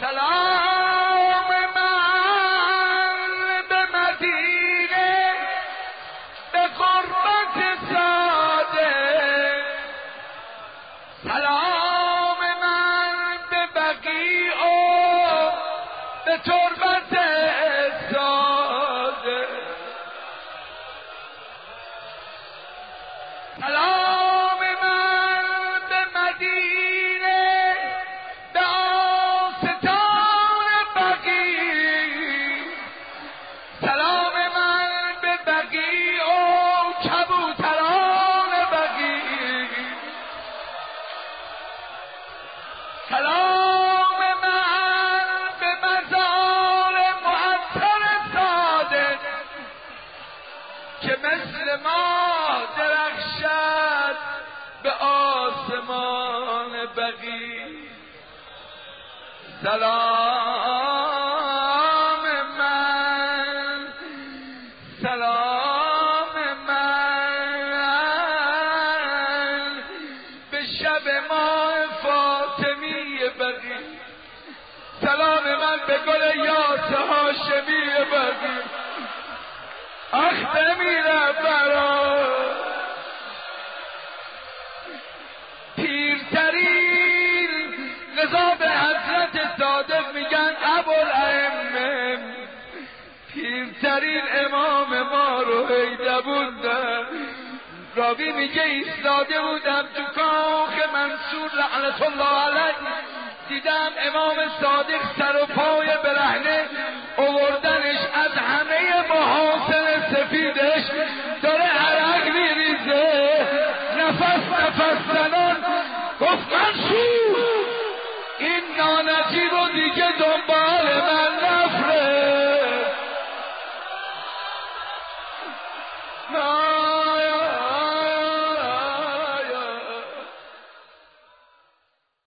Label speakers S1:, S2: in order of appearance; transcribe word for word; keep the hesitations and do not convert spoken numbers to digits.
S1: سلام من به مدینه به قربت صادق، سلام من به بقیع و به تربت صادق، سلام من به مدینه به آستان بقیع، سلام من به بقیع و کبوتران بقیع، سلام من به مزار معطر صادق که مثل ما درخشد به آسمان بقیع، سلام من سلام من به شب ماه فاطمی بقیع، سلام من به گل یاس هاشمی بقیع، اختمی برا پیرترین رضا به حضرت صادق میگن ابوالائمه، پیرترین امام ما رو هیده بودن. راوی میگه ایستاده بودم تو کاخ منصور لعنت الله علیه، دیدم امام صادق سر و پای برهنه آوردنش، از همه محاسن سفیدش داره عرق میریزه، نفس نفس زنان. گفت منصور این نانجیب و دیگه دنبال من نفره.